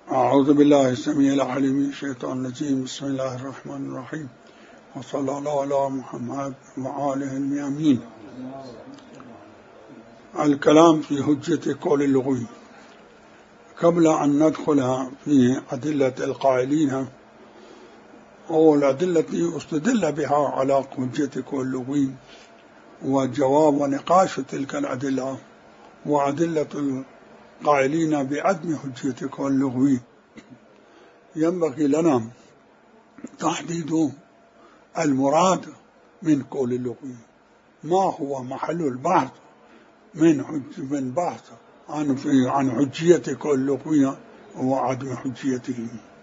أعوذ بالله السميع العليم من الشيطان الرجيم. بسم الله الرحمن الرحيم، وصلى الله على محمد وآله الميامين. الكلام في حجة قول اللغوي. قبل أن ندخل في أدلة القائلين أو الأدلة التي استدل بها على حجة قول اللغوي وجواب ونقاش تلك الأدلة وأدلة القائلين بعدم حجة قول اللغوي، ينبغي لنا تحديد المراد من قول اللغوي. ما هو محل البحث من بحث عن حجية قول اللغوي وعدم حجيته؟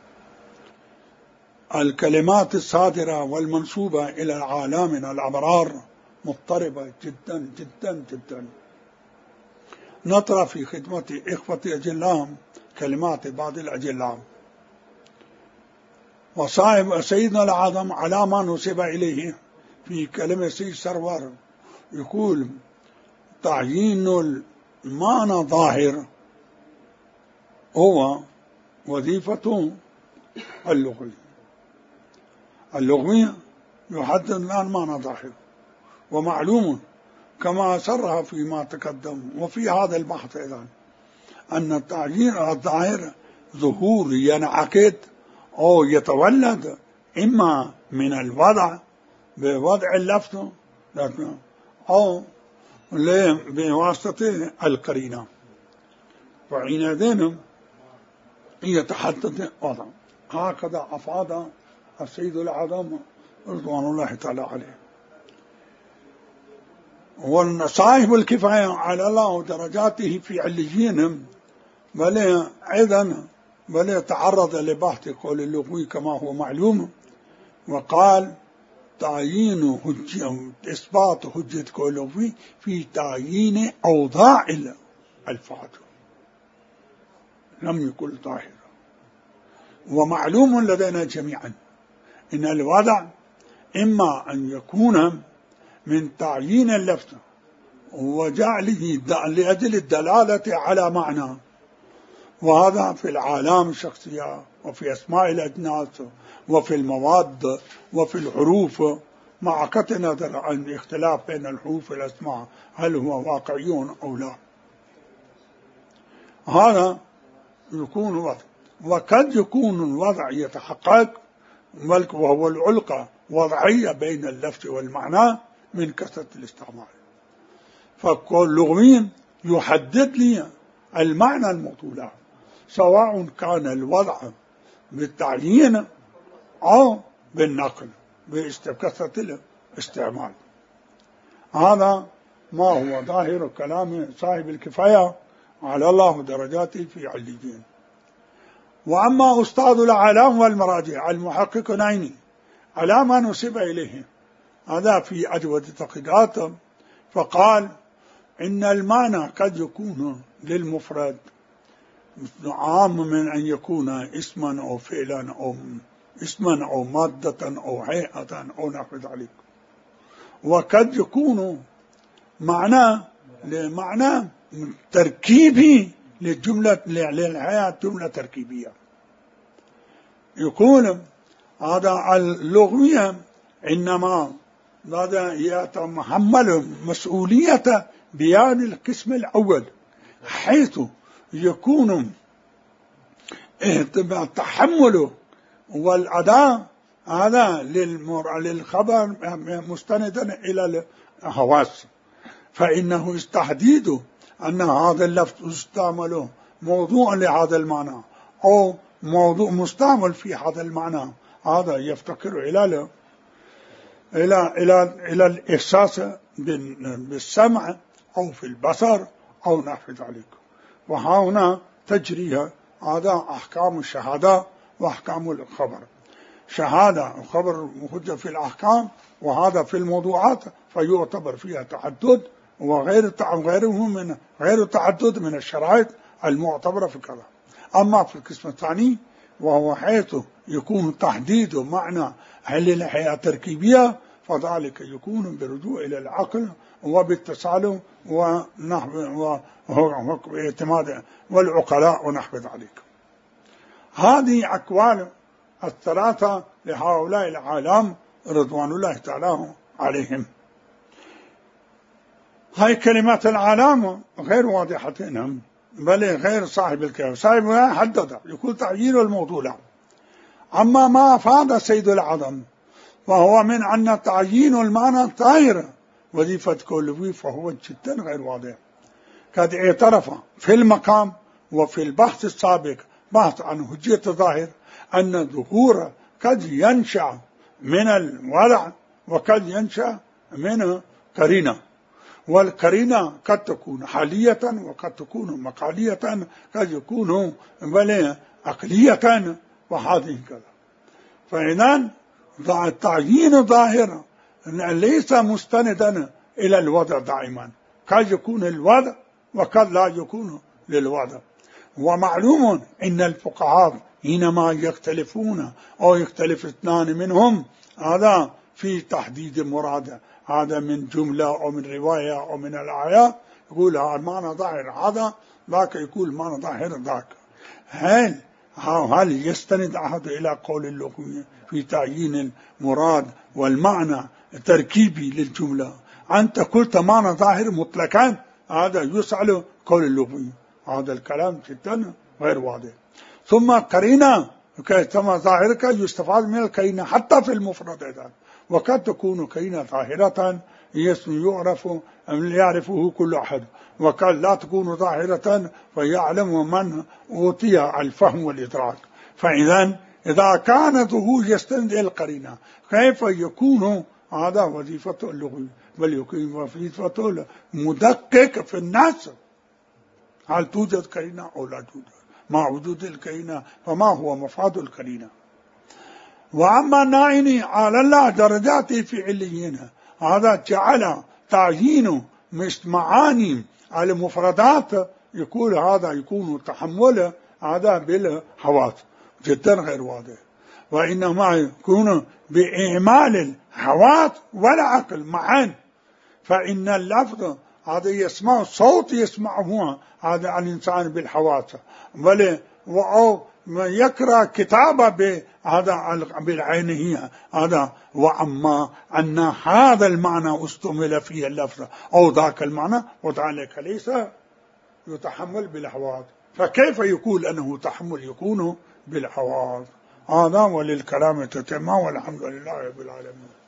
الكلمات الصادرة والمنسوبة إلى العالم من الأبرار مضطربة جدا جدا جدا. نطرى في خدمة إخوة أجلام كلمات بعض الأجلام، وصاحب سيدنا العظم على ما نسب إليه في كلمة سيد سرور يقول تعيين المعنى ظاهر هو وظيفة اللغوي يحدد الآن معنى ظاهر، ومعلوم كما أسرها فيما تقدم وفي هذا البحث أيضا أن التعيين الظاهر ظهور ينعقد أو يتولد إما من الوضع بوضع اللفظ أو بواسطة القرينة، فحينئذ يتحدد وضع. هكذا أفاد السيد الأعظم رضوان الله تعالى عليه. وصاحب الكفاية على الله درجاته في عليين بل أيضا تعرض لبحث قول اللغوي كما هو معلوم، وقال تعيين إثبات حجة قول اللغوي في تعيين أوضاع الألفاظ، لم يكن ظاهرا. ومعلوم لدينا جميعا إن الوضع إما أن يكون من تعيين اللفظ وجعله لأجل الدلالة على معنى، وهذا في العالم الشخصية وفي أسماء الأجناس وفي المواد وفي الحروف، مع قطع نظر عن اختلاف بين الحروف والأسماء هل هو واقعي أو لا. هذا يكون وضع، وقد يكون الوضع يتحقق وهو العلاقة وضعية بين اللفظ والمعنى من كثرة الاستعمال. فقول لغوي يحدد لي المعنى المطلوب سواء كان الوضع بالتعيين أو بالنقل بكثرة الاستعمال. هذا ما هو ظاهر كلام صاحب الكفاية على الله درجاته في عليين. وأما أستاذ الأعلام والمراجع المحقق نعيني على ما نسب إليه، هذا في أجودة تقييدات، فقال إن المعنى قد يكون للمفرد عام من أن يكون اسما أو فعلا أو اسما أو مادة أو هيئة أو نحو ذلك، وقد يكون معنى تركيبي للجملة للهيئة جملة تركيبية. يقول هذا اللغوية إنما هذا يتحمل مسؤولية بيان القسم الأول، حيث يكون التحمل والأداء هذا للخبر مستندا إلى الحواس، فإنه يستحدد أن هذا اللفظ يستعمل موضوع لهذا المعنى أو موضوع مستعمل في هذا المعنى، هذا يفتقر إلى الإحساس بالسمع أو في البصر أو نحو ذلك. وهنا تجري هذا أحكام الشهادة وأحكام الخبر. شهادة الخبر حجة في الأحكام، وهذا في الموضوعات فيعتبر فيها تعدد غير تعدد من الشرائط المعتبرة في كذا. أما في القسم الثاني وهو حيث يكون تحديد معنى هل الهيئة تركيبية، فذلك يكون برجوع إلى العقل وباتصال ونحو واعتماد والعقلاء ونحو ذلك. هذه أقوال الثلاثة لهؤلاء العالم رضوان الله تعالى عليهم. هاي كلمات العالم غير واضحة هنا، بل غير صاحب الكلام. صاحبها حدد يقول تعيين الموضوع. أما ما أفاد سيد العظم وهو من أن تعيين المعنى طائر وظيفة كل فهو جدا غير واضح. قد اعترف في المقام وفي البحث السابق بحث عن حجية الظاهر أن الظهور قد ينشأ من الوضع وقد ينشأ من قرينة، والقرينة قد تكون حالية وقد تكون مقالية قد يكون بل عقلية وهذه كذا. فإذا التعيين ظاهر ليس مستندا إلى الوضع دائما، قد يكون الوضع وقد لا يكون للوضع. ومعلوم إن الفقهاء حينما يختلفون أو يختلف اثنان منهم هذا في تحديد المراد، هذا من جملة أو من رواية أو من الآية، يقول المعنى ظاهر هذا، ذاك يقول معنى ظاهر ذاك. هل يستند أحد إلى قول اللغوي في تعيين المراد والمعنى التركيبي للجملة؟ أنت قلت معنى ظاهر مطلقا، هذا يسأل قول اللغوي، هذا الكلام جدا غير واضح. ثم قرينة كما ظاهرك يستفاد من القرينة حتى في المفردات، وقد تكون قرينة ظاهرة يعرفه كل أحد، وقد لا تكون ظاهرة فيعلم من أوتي الفهم والإدراك. فإذا إذا كان ظهور يستند إلى القرينة كيف يكون هذا وظيفة اللغوي؟ بل يكون وظيفة المدقق في الناس، هل توجد قرينة أو لا توجد؟ مع وجود القرينة فما هو مفاد القرينة؟ وأما النائن على الله درجاته في عليين، هذا جعل تعيين معاني على المفردات، يقول هذا يكون تحمل هذا بالحواس، جدا غير واضح. وإنما يكون بإعمال الحواس والعقل معا. فإن اللفظ هذا يسمع صوت يسمعه هذا الإنسان بالحواس، بل أو يقرأ كتابة بهذا بالعين هي هذا. وأما أن هذا المعنى استعمل فيه اللفظ أو ذاك المعنى وذلك ليس يتحمل بالحواس، فكيف يقول أنه تحمل يكون بالحواس؟ هذا وللكلام تتم، والحمد لله رب العالمين.